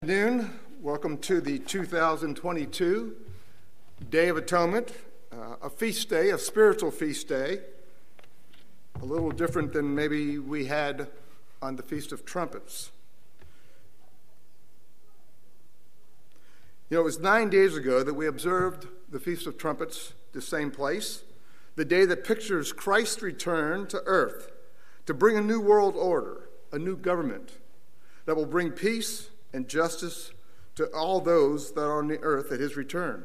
Good afternoon. Welcome to the 2022 Day of Atonement, a feast day, a spiritual feast day, a little different than maybe we had on the Feast of Trumpets. You know, it was 9 days ago that we observed the Feast of Trumpets, the same place, the day that pictures Christ's return to earth to bring a new world order, a new government that will bring peace and justice to all those that are on the earth at his return.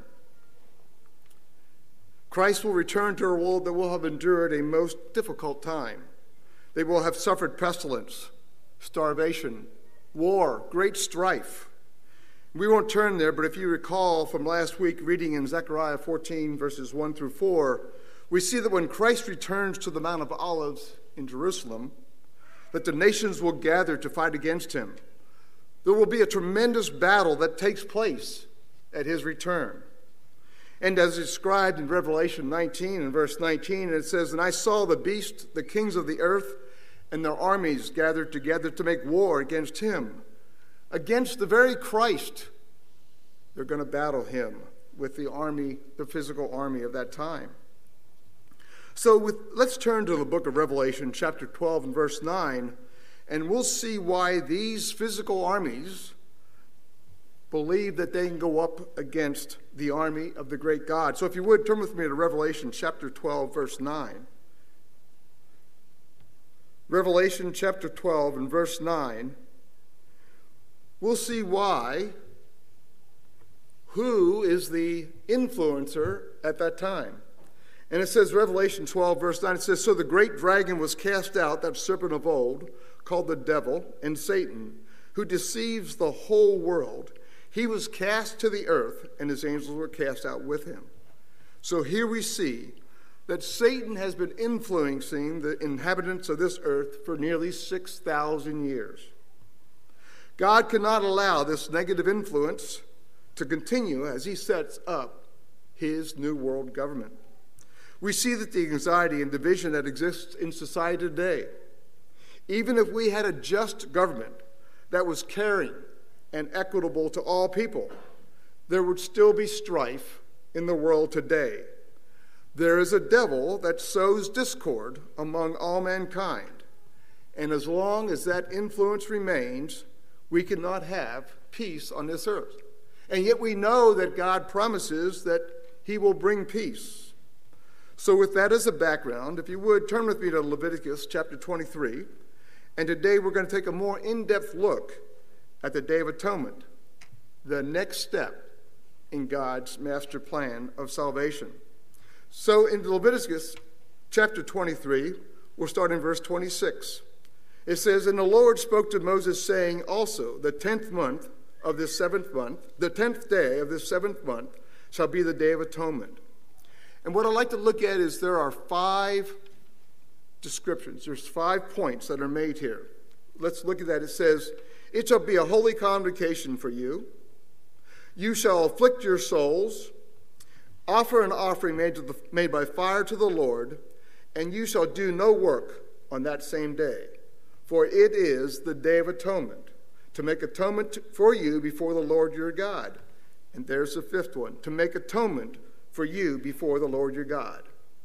Christ will return to a world that will have endured a most difficult time. They will have suffered pestilence, starvation, war, great strife. We won't turn there, but if you recall from last week reading in Zechariah 14, verses 1 through 4, we see that when Christ returns to the Mount of Olives in Jerusalem, that the nations will gather to fight against him. There will be a tremendous battle that takes place at his return. And as described in Revelation 19 and verse 19, it says, "And I saw the beast, the kings of the earth, and their armies gathered together to make war against him, against the very Christ." They're going to battle him with the army, the physical army of that time. So let's turn to the book of Revelation, chapter 12 and verse 9, and we'll see why these physical armies believe that they can go up against the army of the great God. So if you would, turn with me to Revelation chapter 12, verse 9. Revelation chapter 12 and verse 9. We'll see who is the influencer at that time. And it says, Revelation 12, verse 9, it says, "So the great dragon was cast out, that serpent of old, called the devil and Satan, who deceives the whole world. He was cast to the earth, and his angels were cast out with him." So here we see that Satan has been influencing the inhabitants of this earth for nearly 6,000 years. God cannot allow this negative influence to continue as he sets up his new world government. We see that the anxiety and division that exists in society today, even if we had a just government that was caring and equitable to all people, there would still be strife in the world today. There is a devil that sows discord among all mankind, and as long as that influence remains, we cannot have peace on this earth. And yet we know that God promises that he will bring peace. So with that as a background, if you would, turn with me to Leviticus chapter 23. And today we're going to take a more in-depth look at the Day of Atonement, the next step in God's master plan of salvation. So in Leviticus chapter 23, we'll start in verse 26. It says, "And the Lord spoke to Moses, saying, also, the 10th month of this 7th month, the 10th day of this 7th month shall be the Day of Atonement." And what I'd like to look at is there are 5 descriptions. There's 5 points that are made here. Let's look at that. It says, "It shall be a holy convocation for you. You shall afflict your souls, offer an offering made by fire to the Lord, and you shall do no work on that same day. For it is the Day of Atonement, to make atonement for you before the Lord your God." And there's the 5th one, to make atonement for you before the Lord your God.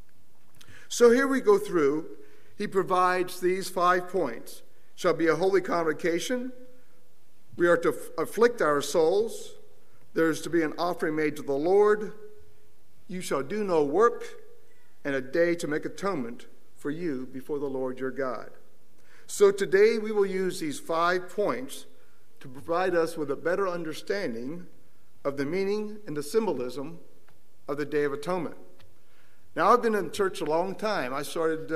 So here we go through. He provides these 5 points. Shall be a holy convocation. We are to afflict our souls. There is to be an offering made to the Lord. You shall do no work, and a day to make atonement for you before the Lord your God. So today we will use these 5 points to provide us with a better understanding of the meaning and the symbolism of the Day of Atonement. Now, I've been in church a long time. I started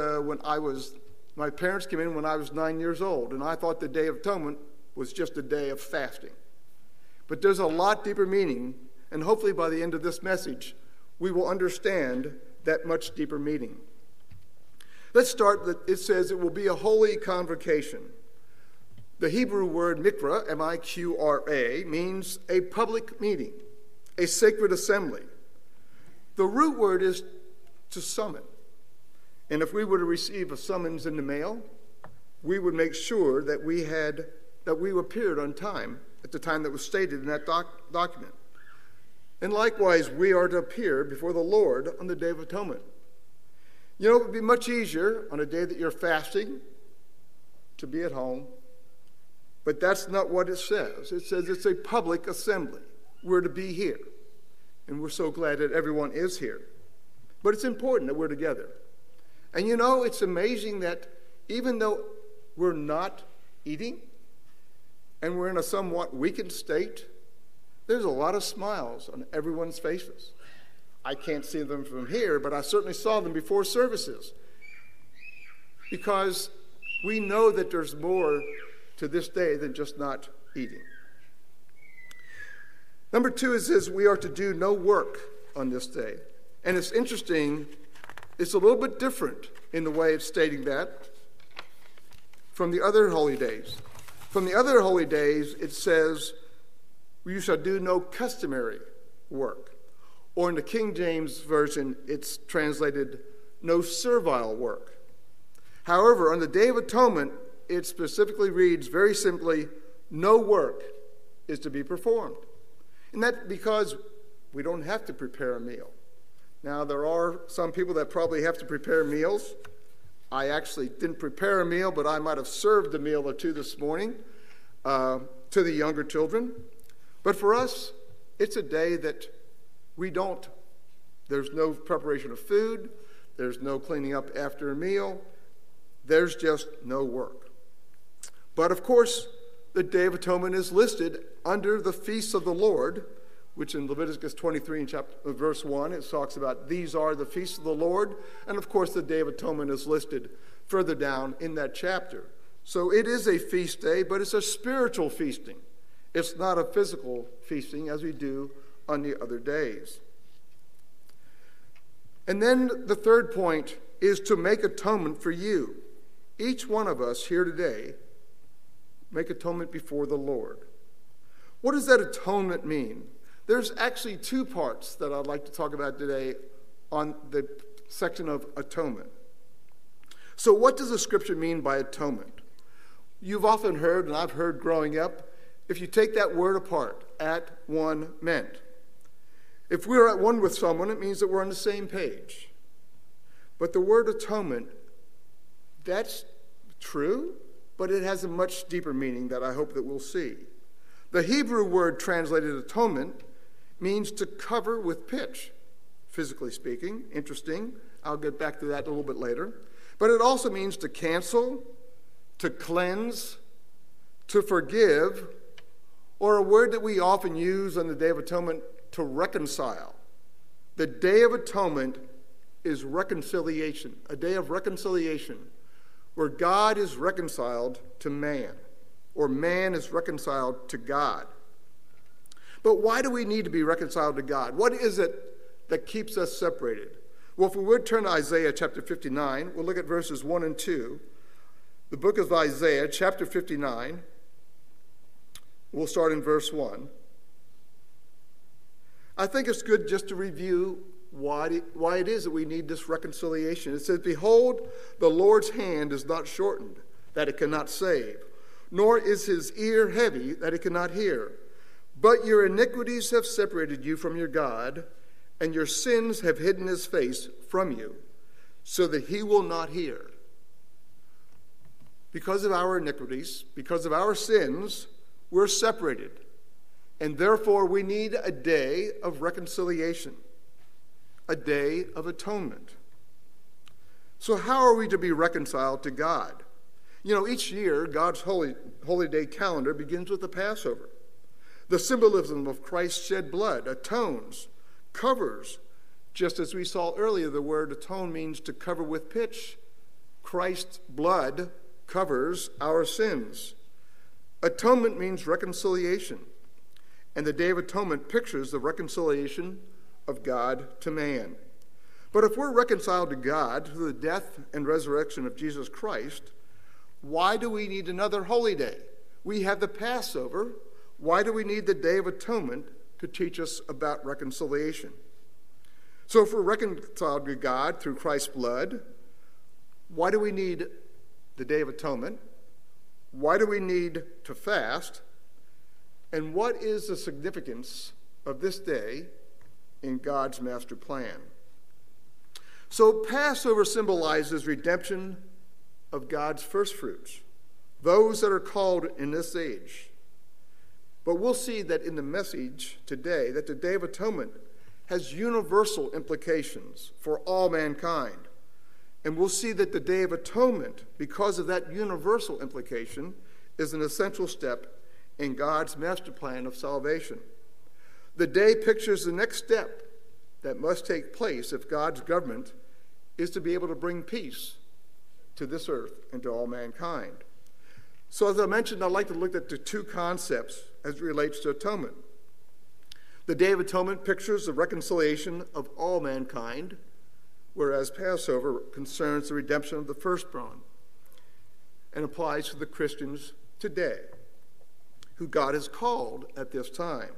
my parents came in when I was 9 years old, and I thought the Day of Atonement was just a day of fasting. But there's a lot deeper meaning, and hopefully by the end of this message, we will understand that much deeper meaning. Let's start, it says it will be a holy convocation. The Hebrew word mikra, M-I-Q-R-A, means a public meeting, a sacred assembly. The root word is to summon. And if we were to receive a summons in the mail, we would make sure that we appeared on time at the time that was stated in that document. And likewise, we are to appear before the Lord on the Day of Atonement. You know, it would be much easier on a day that you're fasting to be at home, but that's not what it says. It says it's a public assembly. We're to be here, and we're so glad that everyone is here. But it's important that we're together. And you know, it's amazing that even though we're not eating and we're in a somewhat weakened state, there's a lot of smiles on everyone's faces. I can't see them from here, but I certainly saw them before services. Because we know that there's more to this day than just not eating. Number 2, it says we are to do no work on this day. And it's interesting, it's a little bit different in the way it's stating that from the other holy days. From the other holy days, it says, you shall do no customary work. Or in the King James Version, it's translated, no servile work. However, on the Day of Atonement, it specifically reads very simply, no work is to be performed. And that's because we don't have to prepare a meal. Now, there are some people that probably have to prepare meals. I actually didn't prepare a meal, but I might have served a meal or two this morning to the younger children. But for us, it's a day that there's no preparation of food, there's no cleaning up after a meal, there's just no work. But of course, the Day of Atonement is listed under the feasts of the Lord, which in Leviticus 23 and verse 1, it talks about these are the feasts of the Lord. And of course, the Day of Atonement is listed further down in that chapter. So it is a feast day, but it's a spiritual feasting. It's not a physical feasting as we do on the other days. And then the third point is to make atonement for you. Each one of us here today make atonement before the Lord. What does that atonement mean? There's actually 2 parts that I'd like to talk about today on the section of atonement. So what does the scripture mean by atonement? You've often heard, and I've heard growing up, if you take that word apart, at one meant. If we're at one with someone, it means that we're on the same page. But the word atonement, that's true, but it has a much deeper meaning that I hope that we'll see. The Hebrew word translated atonement means to cover with pitch, physically speaking. Interesting. I'll get back to that a little bit later. But it also means to cancel, to cleanse, to forgive, or a word that we often use on the Day of Atonement, to reconcile. The Day of Atonement is reconciliation, a day of reconciliation, where God is reconciled to man, or man is reconciled to God. But why do we need to be reconciled to God? What is it that keeps us separated? Well, if we would turn to Isaiah chapter 59, we'll look at verses 1 and 2. The book of Isaiah, chapter 59, we'll start in verse 1. I think it's good just to review why it is that we need this reconciliation. It says, behold, the Lord's hand is not shortened, that it cannot save, nor is his ear heavy, that it cannot hear. But your iniquities have separated you from your God, and your sins have hidden his face from you, so that he will not hear. Because of our iniquities, because of our sins, we're separated. And therefore, we need a day of reconciliation, a day of atonement. So how are we to be reconciled to God? You know, each year, God's holy day calendar begins with the Passover. The symbolism of Christ's shed blood atones, covers. Just as we saw earlier, the word atone means to cover with pitch. Christ's blood covers our sins. Atonement means reconciliation. And the Day of Atonement pictures the reconciliation of God to man. But if we're reconciled to God through the death and resurrection of Jesus Christ, why do we need another holy day? We have the Passover. Why do we need the Day of Atonement to teach us about reconciliation? So if we're reconciled to God through Christ's blood, why do we need the Day of Atonement? Why do we need to fast? And what is the significance of this day in God's master plan? So Passover symbolizes redemption of God's first fruits, those that are called in this age. But we'll see that in the message today that the Day of Atonement has universal implications for all mankind. And we'll see that the Day of Atonement, because of that universal implication, is an essential step in God's master plan of salvation. The day pictures the next step that must take place if God's government is to be able to bring peace to this earth and to all mankind. So as I mentioned, I'd like to look at the two concepts as it relates to atonement. The Day of Atonement pictures the reconciliation of all mankind, whereas Passover concerns the redemption of the firstborn and applies to the Christians today, who God has called at this time.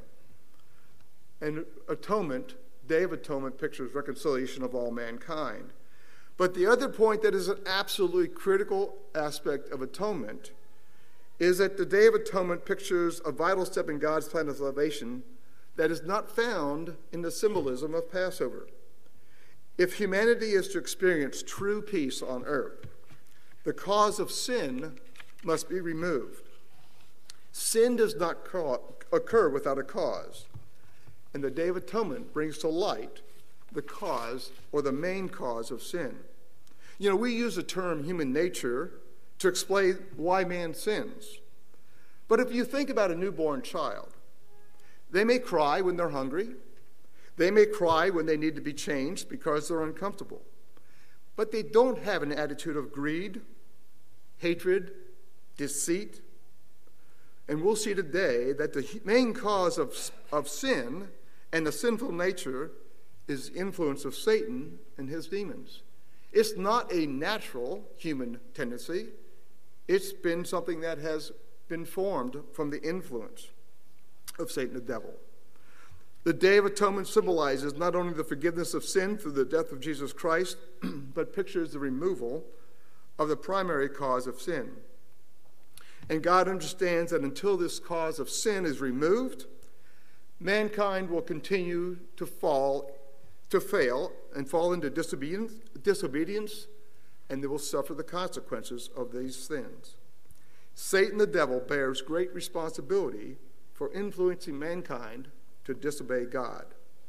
And atonement, Day of Atonement, pictures reconciliation of all mankind. But the other point that is an absolutely critical aspect of atonement is that the Day of Atonement pictures a vital step in God's plan of salvation that is not found in the symbolism of Passover. If humanity is to experience true peace on earth, the cause of sin must be removed. Sin does not occur without a cause, and the Day of Atonement brings to light the cause or the main cause of sin. You know, we use the term human nature to explain why man sins. But if you think about a newborn child, they may cry when they're hungry. They may cry when they need to be changed because they're uncomfortable. But they don't have an attitude of greed, hatred, deceit. And we'll see today that the main cause of sin and the sinful nature is the influence of Satan and his demons. It's not a natural human tendency. It's been something that has been formed from the influence of Satan the devil. The Day of Atonement symbolizes not only the forgiveness of sin through the death of Jesus Christ, but pictures the removal of the primary cause of sin. And God understands that until this cause of sin is removed, mankind will continue to fail and fall into disobedience, and they will suffer the consequences of these sins. Satan the devil bears great responsibility for influencing mankind to disobey God.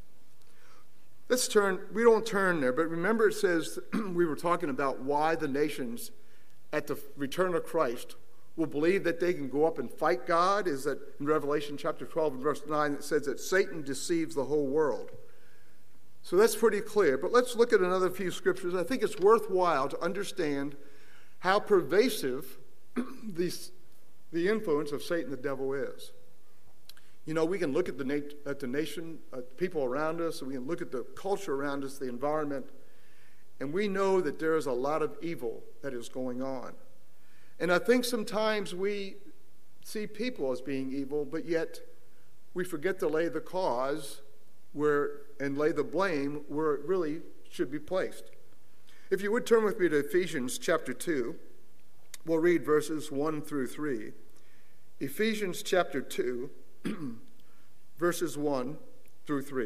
We don't turn there, but remember it says, we were talking about why the nations at the return of Christ will believe that they can go up and fight God. Is that in Revelation chapter 12 and verse 9, it says that Satan deceives the whole world. So that's pretty clear. But let's look at another few scriptures. I think it's worthwhile to understand how pervasive the influence of Satan the devil is. You know, we can look at the nation, people around us, and we can look at the culture around us, the environment, and we know that there is a lot of evil that is going on. And I think sometimes we see people as being evil, but yet we forget to lay the cause and lay the blame where it really should be placed. If you would turn with me to Ephesians chapter 2, we'll read verses 1 through 3. Ephesians chapter 2, verses 1 through 3.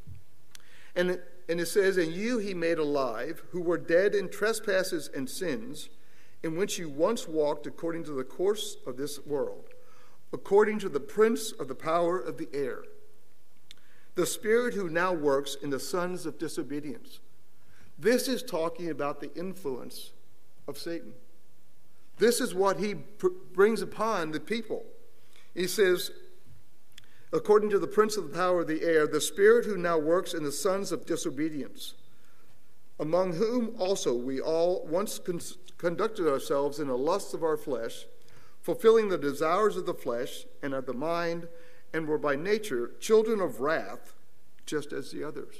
And it says, "And you he made alive, who were dead in trespasses and sins, in which you once walked according to the course of this world, according to the prince of the power of the air, the spirit who now works in the sons of disobedience." This is talking about the influence of Satan. This is what he brings upon the people. He says, according to the prince of the power of the air, the spirit who now works in the sons of disobedience, among whom also we all once conducted ourselves in the lusts of our flesh, fulfilling the desires of the flesh and of the mind, and were by nature children of wrath, just as the others.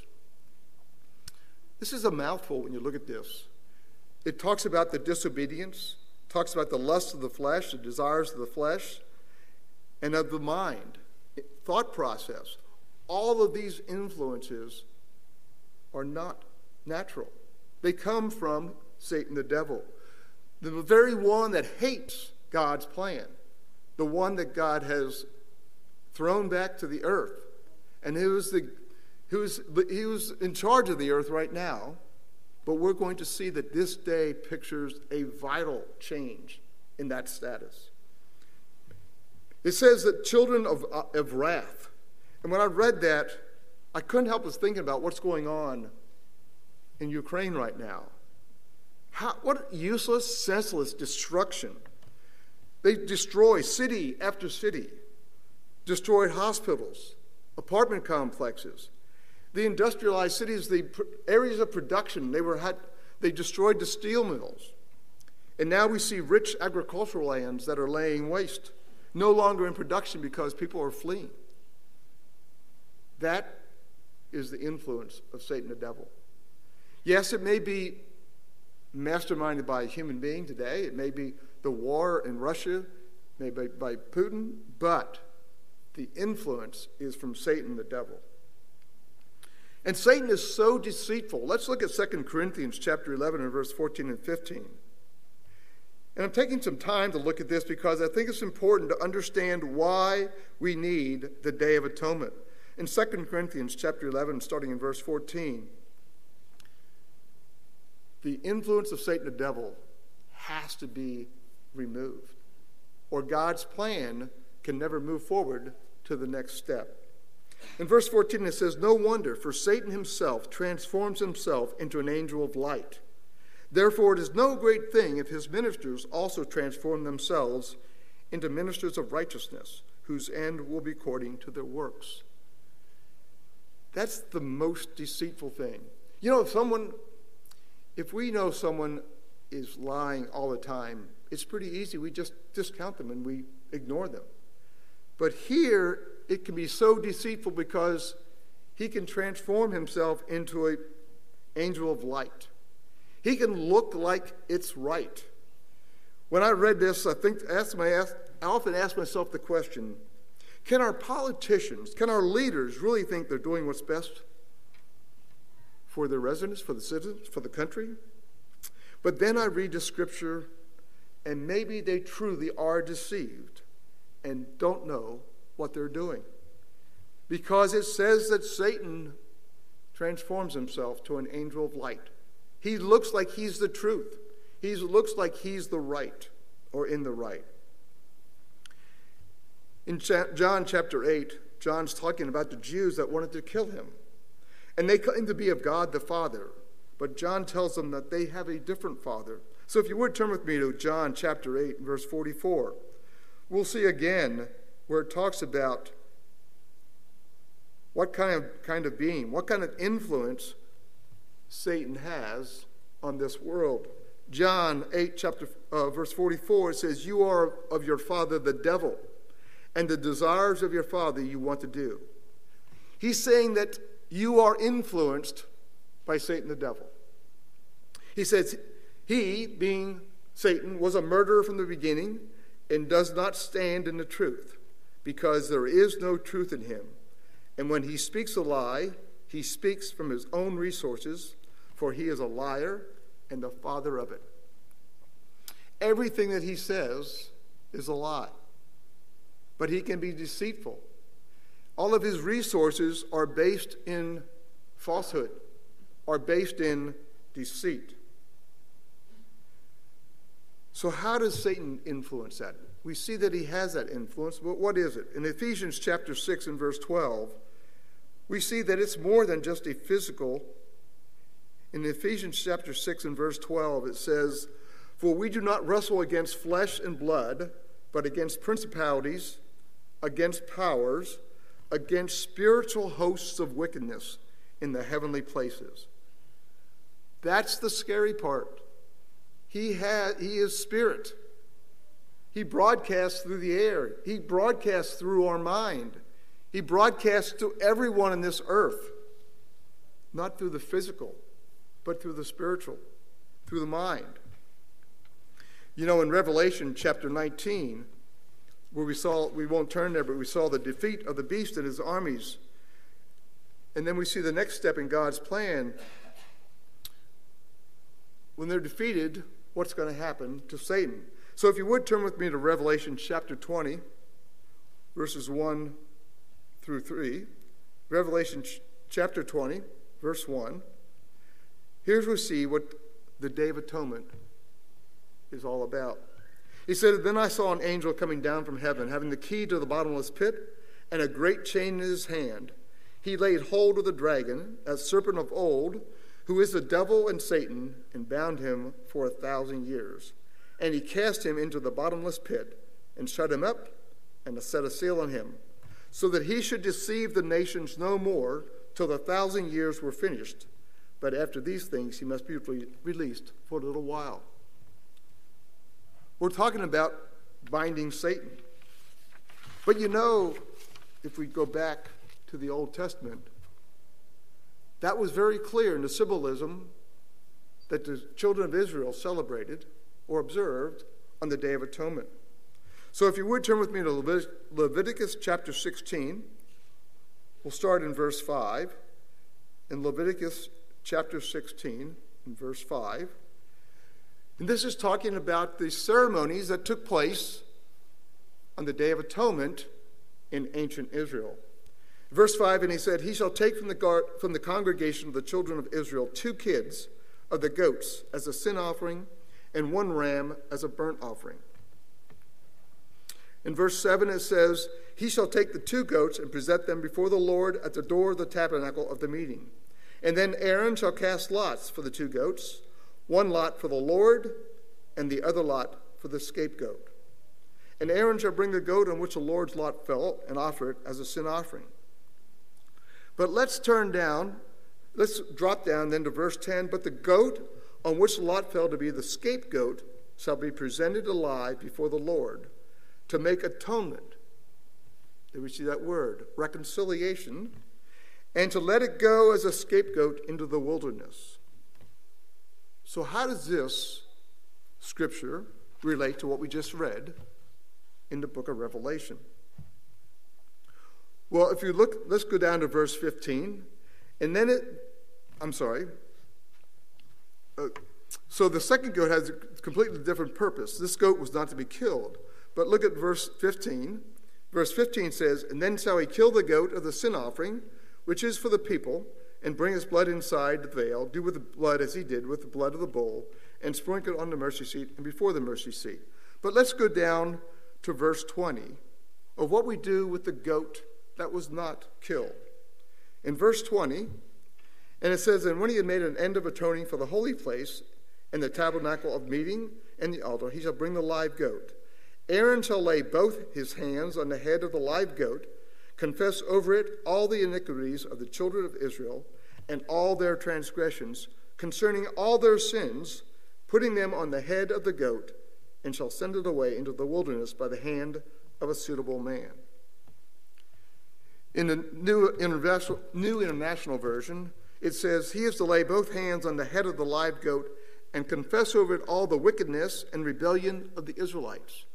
This is a mouthful when you look at this. It talks about the disobedience, talks about the lust of the flesh, the desires of the flesh, and of the mind, thought process. All of these influences are not natural. They come from Satan the devil, the very one that hates God's plan, the one that God has thrown back to the earth. And he was in charge of the earth right now. But we're going to see that this day pictures a vital change in that status. It says that children of wrath. And when I read that, I couldn't help but thinking about what's going on in Ukraine right now. What useless, senseless destruction. They destroy city after city, destroyed hospitals, apartment complexes, the industrialized cities, the areas of production. They destroyed the steel mills. And now we see rich agricultural lands that are laying waste, no longer in production because people are fleeing. That is the influence of Satan the devil. Yes, it may be masterminded by a human being today. It may be the war in Russia, maybe by Putin, but the influence is from Satan the devil. And Satan is so deceitful. Let's look at 2 Corinthians chapter 11 and verse 14 and 15. And I'm taking some time to look at this because I think it's important to understand why we need the Day of Atonement. In 2 Corinthians chapter 11, starting in verse 14, the influence of Satan the devil has to be removed, or God's plan can never move forward to the next step. In verse 14 it says, "No wonder, for Satan himself transforms himself into an angel of light. Therefore it is no great thing if his ministers also transform themselves into ministers of righteousness, whose end will be according to their works." That's the most deceitful thing. You know, if we know someone is lying all the time, it's pretty easy. We just discount them and we ignore them. But here, it can be so deceitful because he can transform himself into an angel of light. He can look like it's right. When I read this, I often ask myself the question, can our politicians, can our leaders really think they're doing what's best for their residents, for the citizens, for the country? But then I read the scripture, and maybe they truly are deceived and don't know what they're doing. Because it says that Satan transforms himself to an angel of light. He looks like he's the truth. He looks like he's the right, or in the right. In John chapter 8, John's talking about the Jews that wanted to kill him. And they claim to be of God the Father. But John tells them that they have a different Father. So if you would turn with me to John chapter 8, verse 44. We'll see again where it talks about what kind of being, what kind of influence Satan has on this world. John 8, verse 44, it says, "You are of your father the devil, and the desires of your father you want to do." He's saying that you are influenced by Satan the devil. He says he, being Satan, was a murderer from the beginning and does not stand in the truth, because there is no truth in him. And when he speaks a lie, he speaks from his own resources, for he is a liar and the father of it. Everything that he says is a lie, but he can be deceitful. All of his resources are based in falsehood, are based in deceit. So how does Satan influence that? We see that he has that influence, but what is it? In Ephesians chapter 6 and verse 12, we see that it's more than just a physical. In Ephesians chapter 6 and verse 12, it says, "For we do not wrestle against flesh and blood, but against principalities, against powers, against spiritual hosts of wickedness in the heavenly places." That's the scary part. He is spirit. He broadcasts through the air. He broadcasts through our mind. He broadcasts to everyone on this earth, not through the physical, but through the spiritual, through the mind. You know, in Revelation chapter 19, where we won't turn there, but we saw the defeat of the beast and his armies. And then we see the next step in God's plan. When they're defeated, what's going to happen to Satan? So if you would turn with me to Revelation chapter 20, verses 1 through 3, Revelation chapter 20, verse 1. Here's we see what the Day of Atonement is all about. He said, "Then I saw an angel coming down from heaven, having the key to the bottomless pit and a great chain in his hand. He laid hold of the dragon, that serpent of old, who is the devil and Satan, and bound him for 1,000 years. And he cast him into the bottomless pit and shut him up and set a seal on him, so that he should deceive the nations no more till the 1,000 years were finished. But after these things he must be released for a little while." We're talking about binding Satan. But you know, if we go back to the Old Testament, that was very clear in the symbolism that the children of Israel celebrated or observed on the Day of Atonement. So if you would turn with me to Leviticus chapter 16. We'll start in verse 5. In Leviticus chapter 16, in verse 5. And this is talking about the ceremonies that took place on the Day of Atonement in ancient Israel. Verse 5, and he said, "He shall take from the congregation of the children of Israel 2 kids of the goats as a sin offering, and 1 ram as a burnt offering." In verse 7 it says, "He shall take the 2 goats and present them before the Lord at the door of the tabernacle of the meeting. And then Aaron shall cast lots for the 2 goats, 1 lot for the Lord, and the other lot for the scapegoat. And Aaron shall bring the goat on which the Lord's lot fell and offer it as a sin offering." But let's drop down then to verse 10. "But the goat on which the lot fell to be the scapegoat shall be presented alive before the Lord to make atonement." There we see that word, reconciliation, "and to let it go as a scapegoat into the wilderness." So how does this scripture relate to what we just read in the book of Revelation? Well, if you look, let's go down to verse 15. And then so the second goat has a completely different purpose. This goat was not to be killed. But look at verse 15. Verse 15 says, "And then shall he kill the goat of the sin offering, which is for the people, and bring his blood inside the veil, do with the blood as he did with the blood of the bull, and sprinkle it on the mercy seat and before the mercy seat." But let's go down to verse 20 of what we do with the goat that was not killed. In verse 20, and it says, "And when he had made an end of atoning for the holy place and the tabernacle of meeting and the altar, he shall bring the live goat. Aaron shall lay both his hands on the head of the live goat, confess over it all the iniquities of the children of Israel and all their transgressions concerning all their sins, putting them on the head of the goat, and shall send it away into the wilderness by the hand of a suitable man." In the New International Version, it says, "He is to lay both hands on the head of the live goat and confess over it all the wickedness and rebellion of the Israelites."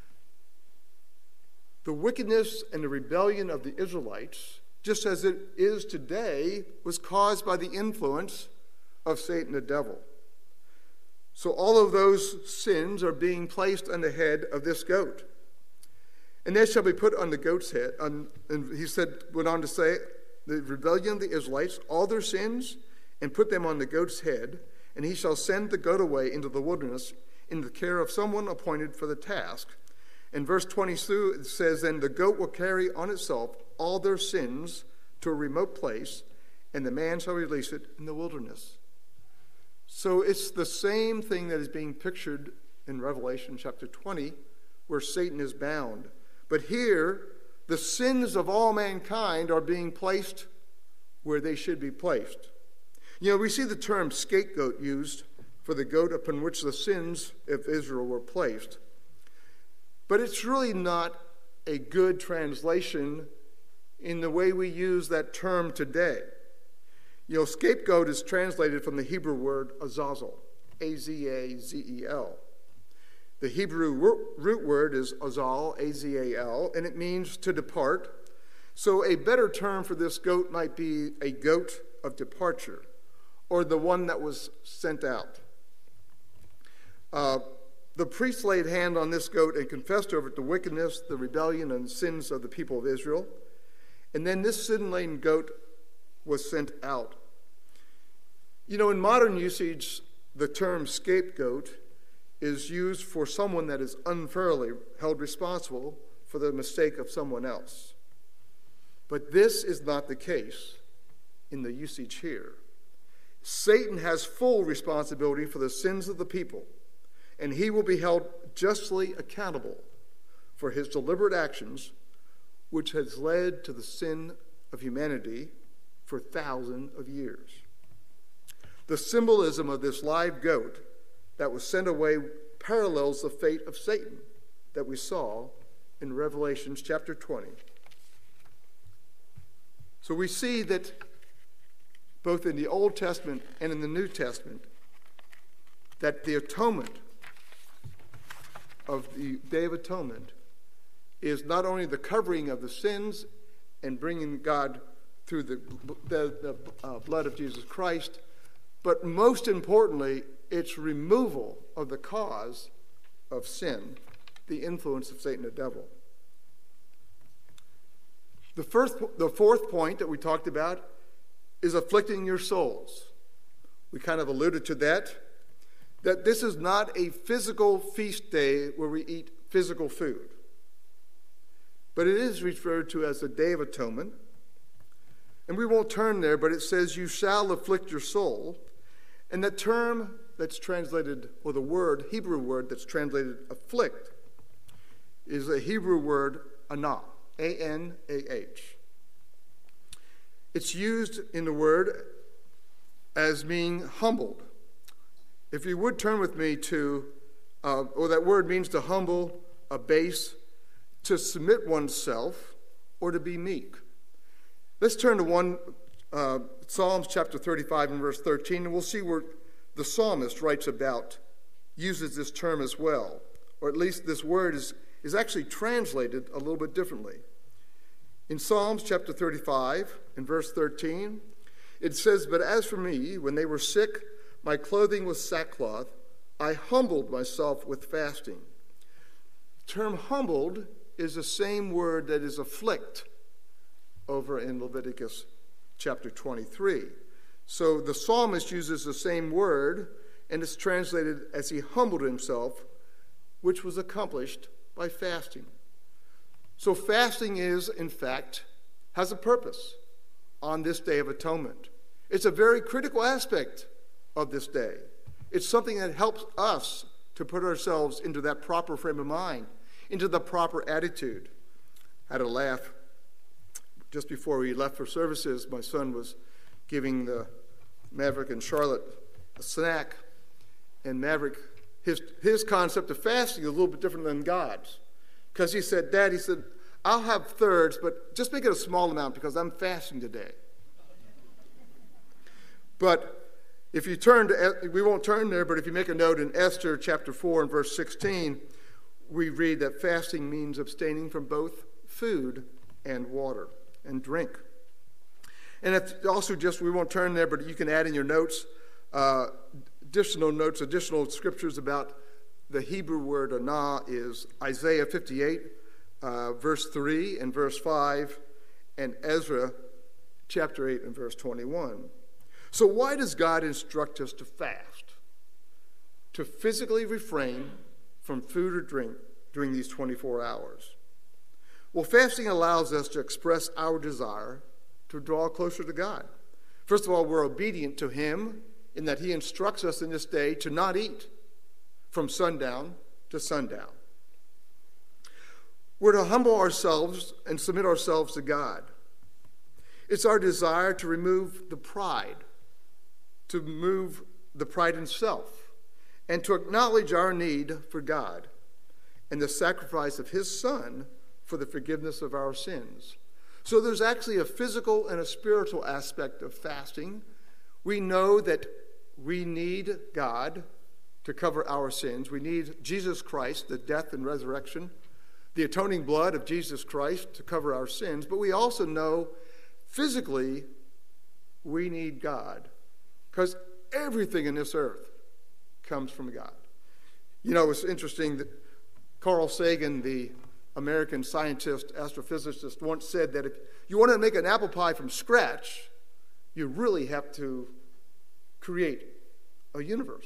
The wickedness and the rebellion of the Israelites, just as it is today, was caused by the influence of Satan the devil. So all of those sins are being placed on the head of this goat. "And they shall be put on the goat's head." And he went on to say, the rebellion of the Israelites, all their sins, and put them on the goat's head, and he shall send the goat away into the wilderness in the care of someone appointed for the task. In verse 22, it says, "Then the goat will carry on itself all their sins to a remote place, and the man shall release it in the wilderness." So it's the same thing that is being pictured in Revelation chapter 20, where Satan is bound. But here, the sins of all mankind are being placed where they should be placed. You know, we see the term scapegoat used for the goat upon which the sins of Israel were placed. But it's really not a good translation in the way we use that term today. You know, scapegoat is translated from the Hebrew word azazel, A-Z-A-Z-E-L. The Hebrew root word is azal, A-Z-A-L, and it means to depart. So a better term for this goat might be a goat of departure, or the one that was sent out. The priest laid hand on this goat and confessed over it the wickedness, the rebellion, and sins of the people of Israel. And then this sin-laden goat was sent out. You know, in modern usage, the term scapegoat is used for someone that is unfairly held responsible for the mistake of someone else. But this is not the case in the usage here. Satan has full responsibility for the sins of the people, and he will be held justly accountable for his deliberate actions, which has led to the sin of humanity for thousands of years. The symbolism of this live goat that was sent away parallels the fate of Satan that we saw in Revelation chapter 20. So we see that both in the Old Testament and in the New Testament, that the atonement of the Day of Atonement is not only the covering of the sins and bringing God through the blood of Jesus Christ, but most importantly, it's removal of the cause of sin, the influence of Satan the devil. The fourth point that we talked about is afflicting your souls. We kind of alluded to that this is not a physical feast day where we eat physical food, but it is referred to as the Day of Atonement. And we won't turn there, but it says, you shall afflict your soul. And the term that's translated, or the Hebrew word that's translated afflict, is a Hebrew word anah, A-N-A-H. It's used in the word as being humbled. If you would turn with me to, that word means to humble, abase, to submit oneself, or to be meek. Let's turn to Psalms chapter 35 and verse 13, and we'll see where the psalmist uses this term as well, or at least this word is actually translated a little bit differently. In Psalms chapter 35 and verse 13, it says, but as for me, when they were sick, my clothing was sackcloth. I humbled myself with fasting. The term humbled is the same word that is afflict over in Leviticus chapter 23. So the psalmist uses the same word, and it's translated as he humbled himself, which was accomplished by fasting. So fasting has a purpose on this Day of Atonement. It's a very critical aspect of this day. It's something that helps us to put ourselves into that proper frame of mind, into the proper attitude. I had a laugh. Just before we left for services, my son was giving the Maverick and Charlotte a snack, and Maverick, his concept of fasting is a little bit different than God's. Because he said, Dad, I'll have thirds, but just make it a small amount because I'm fasting today. But if you we won't turn there, but if you make a note in Esther chapter 4 and verse 16, we read that fasting means abstaining from both food and water and drink. And it's also we won't turn there, but you can add in your notes, additional scriptures about the Hebrew word anah is Isaiah 58, verse 3 and verse 5, and Ezra chapter 8 and verse 21. So why does God instruct us to fast? To physically refrain from food or drink during these 24 hours. Well, fasting allows us to express our desire to draw closer to God. First of all, we're obedient to him in that he instructs us in this day to not eat from sundown to sundown. We're to humble ourselves and submit ourselves to God. It's our desire to remove the pride in self, and to acknowledge our need for God and the sacrifice of his Son for the forgiveness of our sins. So there's actually a physical and a spiritual aspect of fasting. We know that we need God to cover our sins. We need Jesus Christ, the death and resurrection, the atoning blood of Jesus Christ to cover our sins. But we also know physically we need God, because everything in this earth comes from God. You know, it's interesting that Carl Sagan, the American scientist, astrophysicist, once said that if you want to make an apple pie from scratch, you really have to create a universe.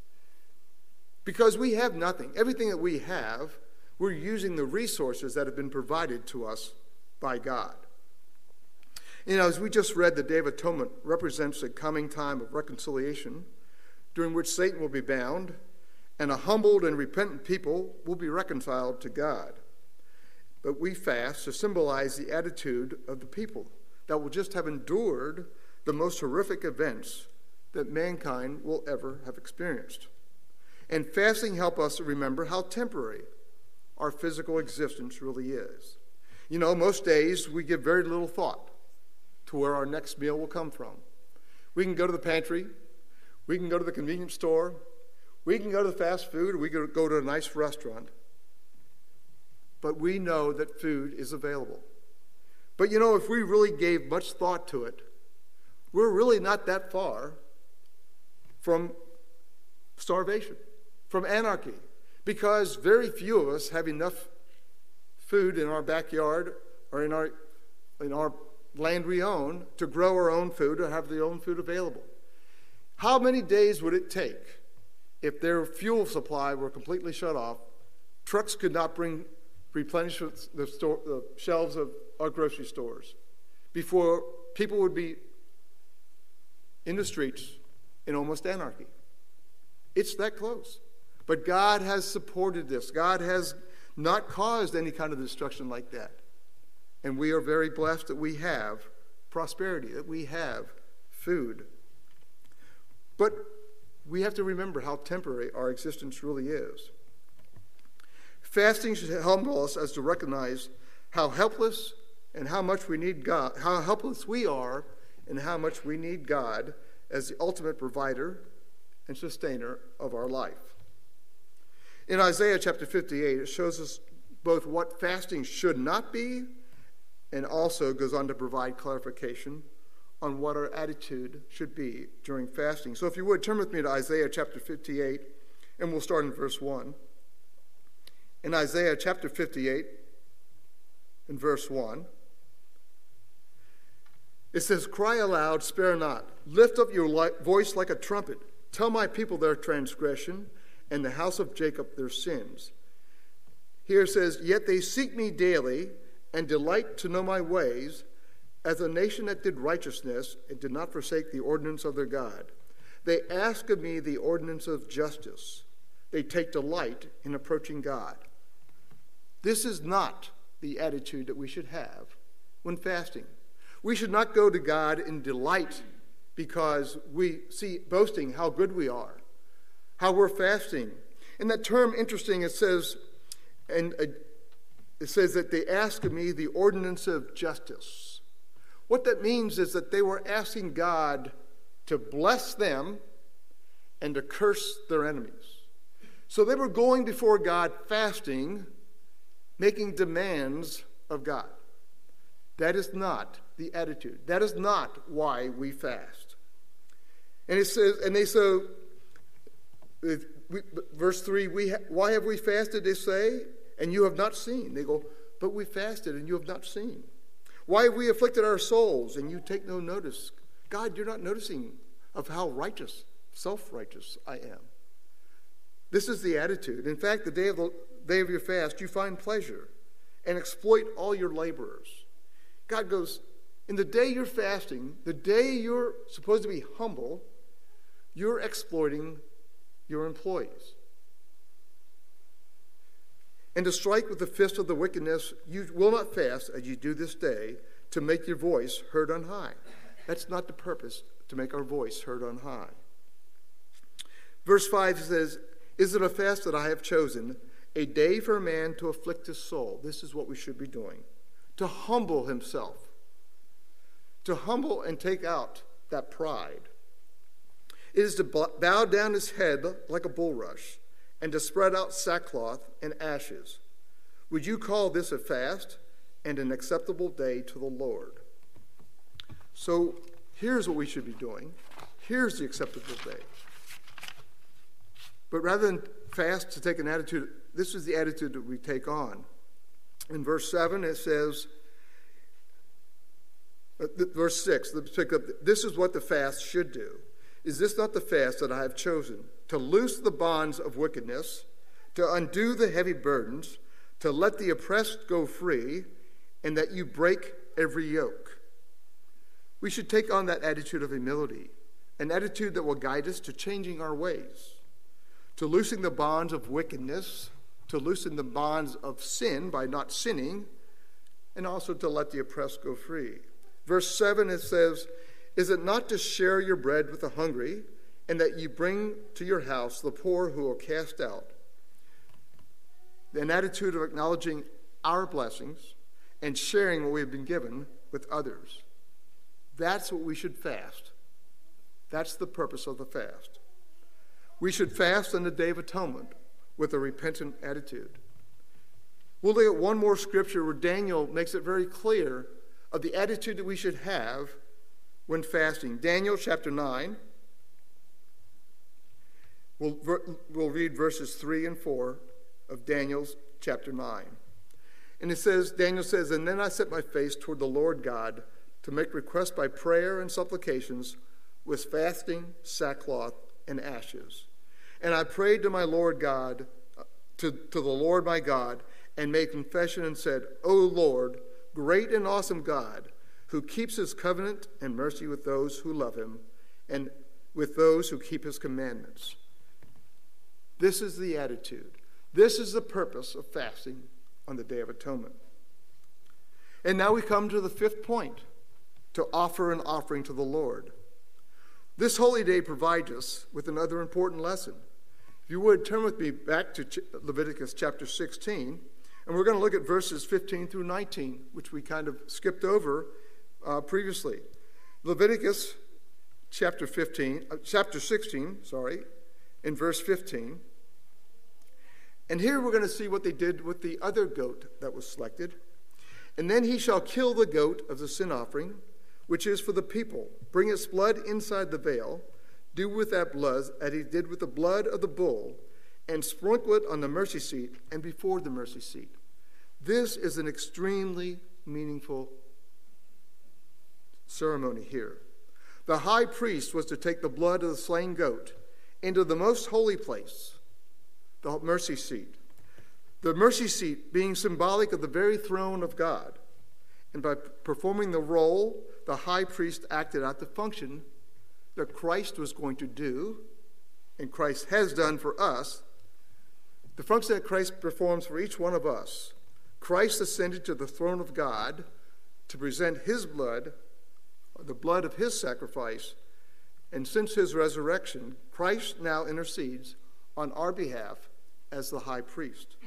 Because we have nothing. Everything that we have, we're using the resources that have been provided to us by God. You know, as we just read, the Day of Atonement represents a coming time of reconciliation during which Satan will be bound and a humbled and repentant people will be reconciled to God. But we fast to symbolize the attitude of the people that will just have endured the most horrific events that mankind will ever have experienced. And fasting helps us to remember how temporary our physical existence really is. You know, most days we give very little thought to where our next meal will come from. We can go to the pantry, we can go to the convenience store, we can go to the fast food, or we can go to a nice restaurant. But we know that food is available. But you know, if we really gave much thought to it, we're really not that far from starvation, from anarchy, because very few of us have enough food in our backyard or in our land we own to grow our own food or have their own food available. How many days would it take if their fuel supply were completely shut off, trucks could not replenish the shelves of our grocery stores, before people would be in the streets in almost anarchy? It's that close. But God has supported this. God has not caused any kind of destruction like that. And we are very blessed that we have prosperity, that we have food. But we have to remember how temporary our existence really is. Fasting should humble us as to recognize how helpless and how much we need God, how helpless we are and how much we need God as the ultimate provider and sustainer of our life. In Isaiah chapter 58, it shows us both what fasting should not be and also goes on to provide clarification on what our attitude should be during fasting. So if you would, turn with me to Isaiah chapter 58, and we'll start in verse 1. In Isaiah chapter 58, in verse 1, it says, "Cry aloud, spare not. Lift up your voice like a trumpet. Tell my people their transgression, and the house of Jacob their sins." Here it says, "Yet they seek me daily, and delight to know my ways, as a nation that did righteousness and did not forsake the ordinance of their God. They ask of me the ordinance of justice. They take delight in approaching God." This is not the attitude that we should have when fasting. We should not go to God in delight because we see boasting how good we are, how we're fasting. And that term, interesting, it says that they ask of me the ordinance of justice. What that means is that they were asking God to bless them and to curse their enemies. So they were going before God fasting, making demands of God. That is not the attitude. That is not why we fast. And it says, verse 3, why have we fasted, they say, and you have not seen? They go, but we fasted and you have not seen. Why have we afflicted our souls and you take no notice? God, you're not noticing of how righteous, self-righteous I am. This is the attitude. In fact, the day of your fast, you find pleasure and exploit all your laborers. God goes, in the day you're fasting, the day you're supposed to be humble, you're exploiting your employees. And to strike with the fist of the wickedness, you will not fast as you do this day to make your voice heard on high. That's not the purpose, to make our voice heard on high. Verse 5 says, "Is it a fast that I have chosen, a day for a man to afflict his soul?" This is what we should be doing. To humble himself. To humble and take out that pride. It is to bow down his head like a bulrush and to spread out sackcloth and ashes. Would you call this a fast and an acceptable day to the Lord? So here's what we should be doing. Here's the acceptable day. But rather than fast to take an attitude, this is the attitude that we take on. In verse 7, it says, verse 6, let's pick up, this is what the fast should do. Is this not the fast that I have chosen? To loose the bonds of wickedness, to undo the heavy burdens, to let the oppressed go free, and that you break every yoke. We should take on that attitude of humility, an attitude that will guide us to changing our ways, to loosing the bonds of wickedness, to loosen the bonds of sin by not sinning, and also to let the oppressed go free. Verse 7, it says, is it not to share your bread with the hungry, and that you bring to your house the poor who are cast out? An attitude of acknowledging our blessings and sharing what we have been given with others. That's what we should fast. That's the purpose of the fast. We should fast on the Day of Atonement with a repentant attitude. We'll look at one more scripture where Daniel makes it very clear of the attitude that we should have when fasting. Daniel chapter 9. We'll read verses 3 and 4 of Daniel's chapter 9. And it says, Daniel says, and then I set my face toward the Lord God to make request by prayer and supplications with fasting, sackcloth, and ashes. And I prayed to my Lord God, to the Lord my God, and made confession and said, O Lord, great and awesome God, who keeps his covenant and mercy with those who love him, and with those who keep his commandments. This is the attitude. This is the purpose of fasting on the Day of Atonement. And now we come to the fifth point, to offer an offering to the Lord. This holy day provides us with another important lesson. If you would, turn with me back to Leviticus chapter 16, and we're going to look at verses 15 through 19, which we kind of skipped over previously. Leviticus chapter 16, in verse 15. And here we're going to see what they did with the other goat that was selected. And then he shall kill the goat of the sin offering, which is for the people. Bring its blood inside the veil. Do with that blood as he did with the blood of the bull, and sprinkle it on the mercy seat and before the mercy seat. This is an extremely meaningful ceremony here. The high priest was to take the blood of the slain goat into the most holy place, the mercy seat. The mercy seat being symbolic of the very throne of God. And by performing the role, the high priest acted out the function that Christ was going to do, and Christ has done for us, the function that Christ performs for each one of us. Christ ascended to the throne of God to present his blood, the blood of his sacrifice, and since his resurrection, Christ now intercedes on our behalf as the high priest.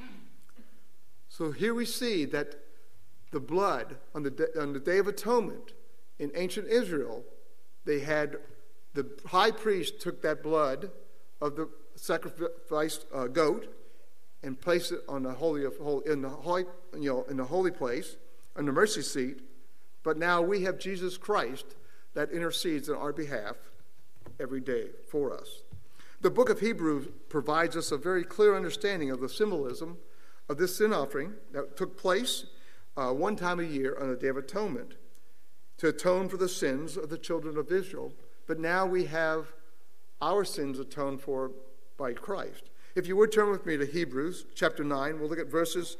So here we see that the blood on the Day of Atonement in ancient Israel, they had the high priest took that blood of the sacrificed goat and placed it on the in the holy place, on the mercy seat. But now we have Jesus Christ that intercedes on our behalf every day for us. The book of Hebrews provides us a very clear understanding of the symbolism of this sin offering that took place one time a year on the Day of Atonement to atone for the sins of the children of Israel. But now we have our sins atoned for by Christ. If you would turn with me to Hebrews chapter 9, we'll look at verses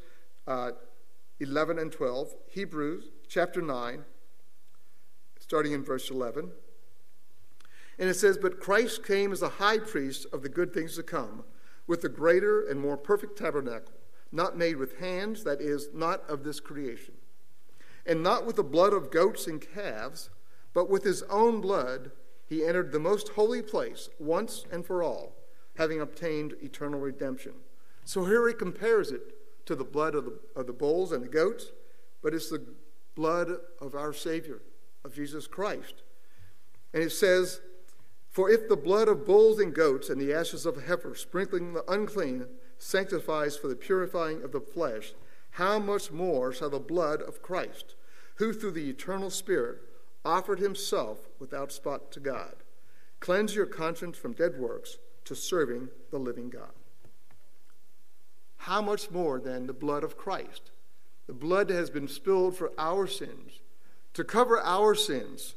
11 and 12. Hebrews chapter 9, starting in verse 11. And it says, but Christ came as a high priest of the good things to come, with a greater and more perfect tabernacle, not made with hands, that is, not of this creation, and not with the blood of goats and calves, but with his own blood he entered the most holy place once and for all, having obtained eternal redemption. So here he compares it to the blood of the bulls and the goats, but it's the blood of our Savior, of Jesus Christ. And it says, for if the blood of bulls and goats and the ashes of a heifer, sprinkling the unclean, sanctifies for the purifying of the flesh, how much more shall the blood of Christ, who through the eternal Spirit offered himself without spot to God, cleanse your conscience from dead works to serving the living God. How much more than the blood of Christ The blood has been spilled for our sins, to cover our sins.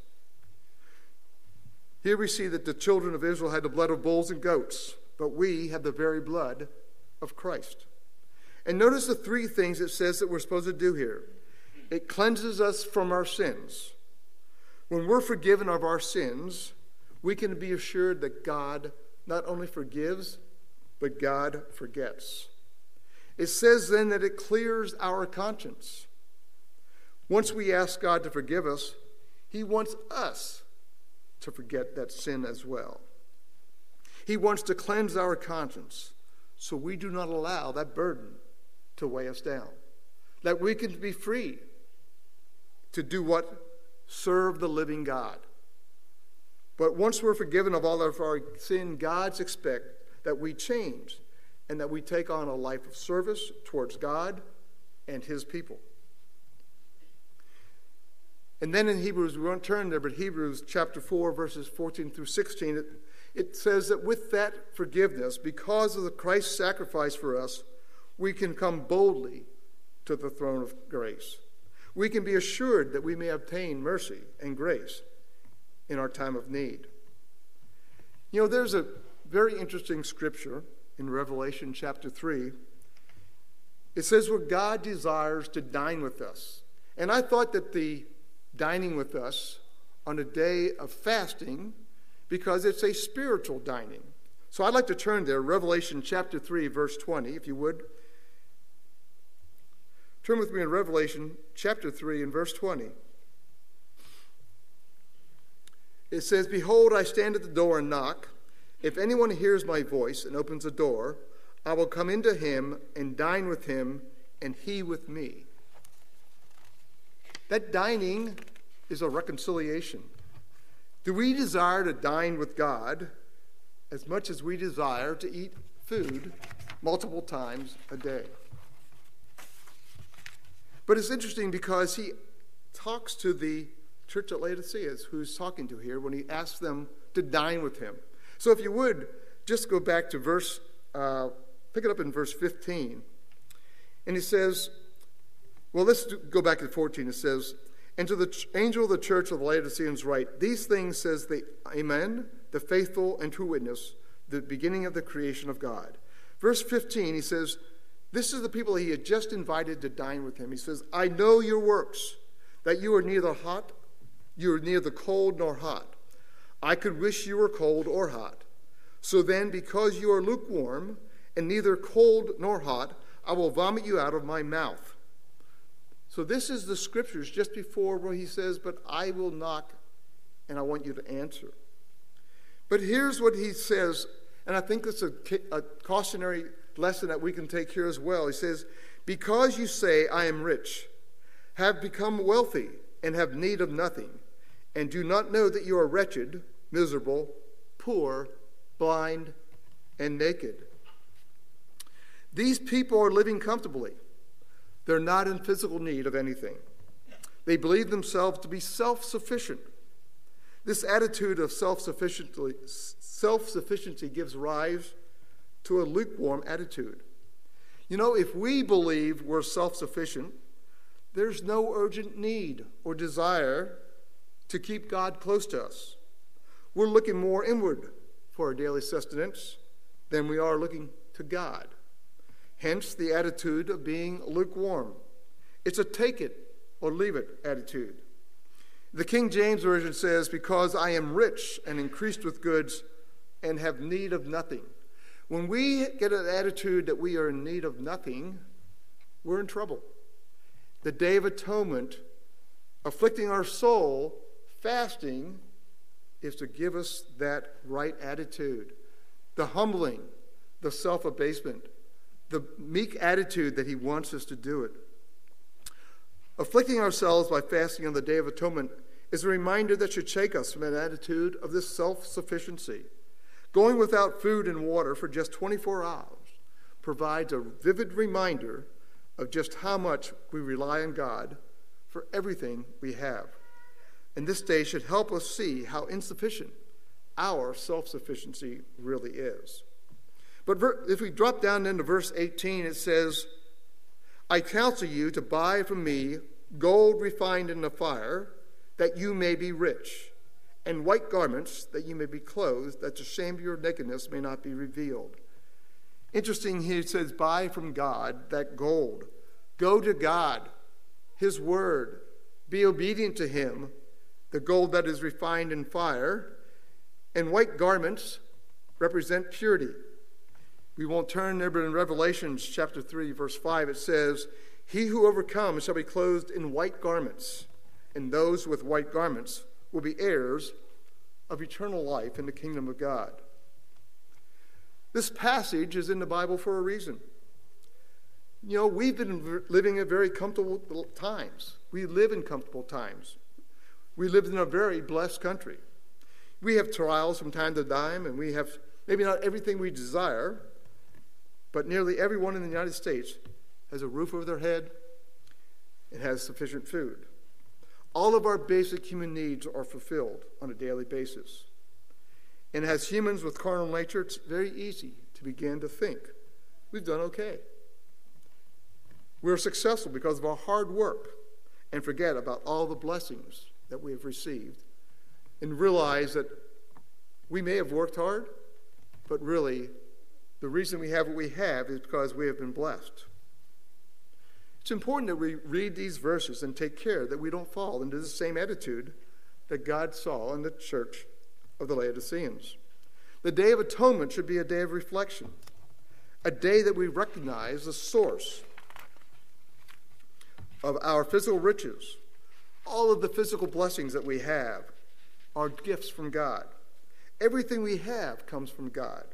Here we see that the children of Israel had the blood of bulls and goats, but we have the very blood of Christ. And notice the three things it says that we're supposed to do here. It cleanses us from our sins. When we're forgiven of our sins, we can be assured that God not only forgives, but God forgets. It says then that it clears our conscience. Once we ask God to forgive us, he wants us to forget that sin as well. He wants to cleanse our conscience so we do not allow that burden to weigh us down. That we can be free to do what? Serve the living God. But once we're forgiven of all of our sin, God expects that we change and that we take on a life of service towards God and his people. And then in Hebrews, we won't turn there, but Hebrews chapter 4, verses 14 through 16, it says that with that forgiveness, because of the Christ's sacrifice for us, we can come boldly to the throne of grace. We can be assured that we may obtain mercy and grace in our time of need. You know, there's a very interesting scripture in Revelation chapter 3. It says where God desires to dine with us. And I thought that the dining with us on a day of fasting, because it's a spiritual dining. So I'd like to turn there, Revelation chapter 3, verse 20, if you would. Turn with me in Revelation chapter 3 and verse 20. It says, "Behold, I stand at the door and knock. If anyone hears my voice and opens the door, I will come into him and dine with him, and he with me." That dining is a reconciliation. Do we desire to dine with God as much as we desire to eat food multiple times a day? But it's interesting because he talks to the church at Laodicea, who's talking to here, when he asks them to dine with him. So if you would, just go back to pick it up in verse 15. And he says, well, let's go back to 14. It says, "And to the angel of the church of the Laodiceans write, these things says the Amen, the faithful and true witness, the beginning of the creation of God." Verse 15, he says, this is the people he had just invited to dine with him. He says, "I know your works, that you are neither cold nor hot. I could wish you were cold or hot. So then, because you are lukewarm and neither cold nor hot, I will vomit you out of my mouth." So this is the scriptures just before where he says, "But I will knock and I want you to answer." But here's what he says, and I think it's a cautionary lesson that we can take here as well. He says, "Because you say, I am rich, have become wealthy, and have need of nothing, and do not know that you are wretched, miserable, poor, blind, and naked." These people are living comfortably. They're not in physical need of anything. They believe themselves to be self-sufficient. This attitude of self-sufficiency gives rise to a lukewarm attitude. You know, if we believe we're self-sufficient, there's no urgent need or desire to keep God close to us. We're looking more inward for our daily sustenance than we are looking to God. Hence the attitude of being lukewarm. It's a take it or leave it attitude. The King James Version says, "Because I am rich and increased with goods and have need of nothing." When we get an attitude that we are in need of nothing, we're in trouble. The Day of Atonement, afflicting our soul, fasting, is to give us that right attitude. The humbling, the self-abasement, the meek attitude that he wants us to do it. Afflicting ourselves by fasting on the Day of Atonement is a reminder that should shake us from an attitude of this self-sufficiency. Going without food and water for just 24 hours provides a vivid reminder of just how much we rely on God for everything we have. And this day should help us see how insufficient our self-sufficiency really is. But if we drop down into verse 18, it says, I counsel you to buy from me gold refined in the fire, that you may be rich, and white garments, that you may be clothed, that the shame of your nakedness may not be revealed. Interesting, he says, buy from God that gold. Go to God, his word. Be obedient to him, the gold that is refined in fire. And white garments represent purity. We won't turn there, but in Revelation chapter 3, verse 5, it says, he who overcomes shall be clothed in white garments, and those with white garments will be heirs of eternal life in the kingdom of God. This passage is in the Bible for a reason. You know, we've been living in very comfortable times. We live in comfortable times. We live in a very blessed country. We have trials from time to time, and we have maybe not everything we desire, but nearly everyone in the United States has a roof over their head and has sufficient food. All of our basic human needs are fulfilled on a daily basis. And as humans with carnal nature, it's very easy to begin to think we've done okay. We're successful because of our hard work, and forget about all the blessings that we have received, and realize that we may have worked hard, but really the reason we have what we have is because we have been blessed. It's important that we read these verses and take care that we don't fall into the same attitude that God saw in the church of the Laodiceans. The Day of Atonement should be a day of reflection, a day that we recognize the source of our physical riches. All of the physical blessings that we have are gifts from God. Everything we have comes from God.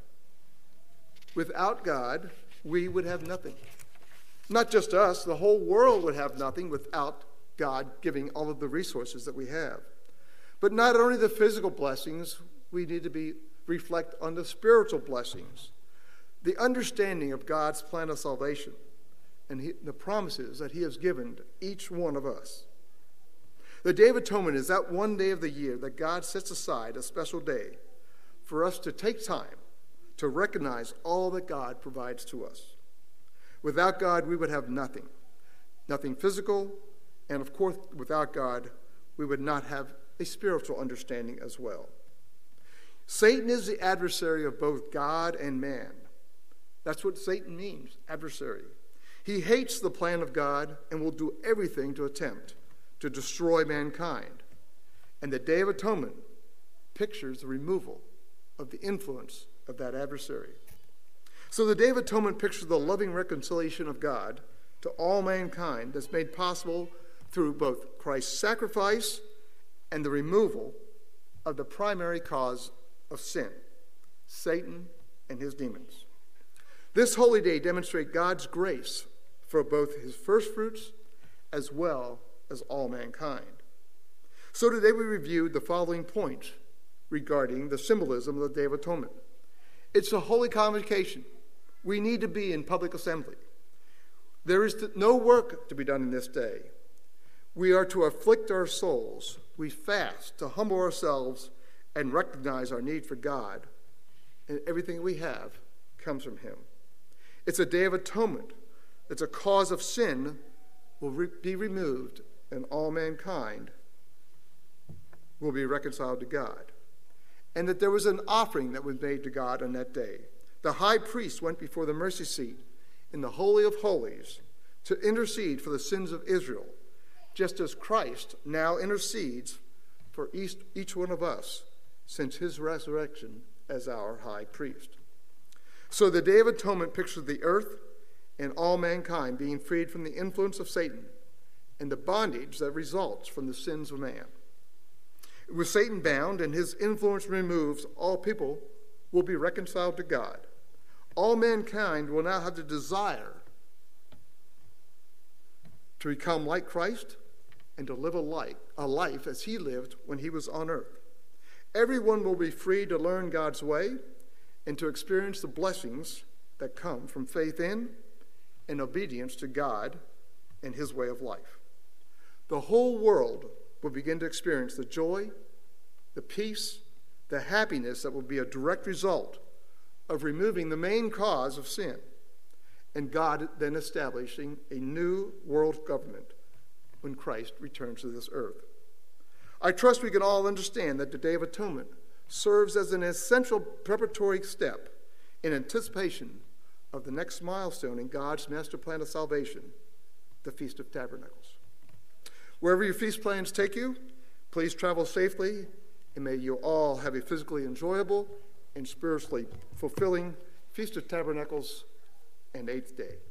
Without God, we would have nothing. Not just us, the whole world would have nothing without God giving all of the resources that we have. But not only the physical blessings, we need to reflect on the spiritual blessings, the understanding of God's plan of salvation, and the promises that he has given to each one of us. The Day of Atonement is that one day of the year that God sets aside, a special day, for us to take time to recognize all that God provides to us. Without God, we would have nothing. Nothing physical, and of course, without God, we would not have a spiritual understanding as well. Satan is the adversary of both God and man. That's what Satan means, adversary. He hates the plan of God and will do everything to attempt to destroy mankind. And the Day of Atonement pictures the removal of the influence of that adversary. So the Day of Atonement pictures the loving reconciliation of God to all mankind that's made possible through both Christ's sacrifice and the removal of the primary cause of sin, Satan and his demons. This holy day demonstrates God's grace for both his first fruits as well as all mankind. So today we reviewed the following points regarding the symbolism of the Day of Atonement. It's a holy convocation. We need to be in public assembly. There is no work to be done in this day. We are to afflict our souls. We fast to humble ourselves and recognize our need for God, and everything we have comes from him. It's a day of atonement. It's a cause of sin will be removed, and all mankind will be reconciled to God. And that there was an offering that was made to God on that day. The high priest went before the mercy seat in the Holy of Holies to intercede for the sins of Israel, just as Christ now intercedes for each one of us since his resurrection as our high priest. So the Day of Atonement pictures the earth and all mankind being freed from the influence of Satan and the bondage that results from the sins of man. With Satan bound and his influence removed, all people will be reconciled to God. All mankind will now have the desire to become like Christ and to live a life as he lived when he was on earth. Everyone will be free to learn God's way and to experience the blessings that come from faith in and obedience to God and his way of life. The whole world will begin to experience the joy, the peace, the happiness that will be a direct result of removing the main cause of sin and God then establishing a new world government when Christ returns to this earth. I trust we can all understand that the Day of Atonement serves as an essential preparatory step in anticipation of the next milestone in God's master plan of salvation, the Feast of Tabernacles. Wherever your feast plans take you, please travel safely, and may you all have a physically enjoyable and spiritually fulfilling Feast of Tabernacles and 8th day.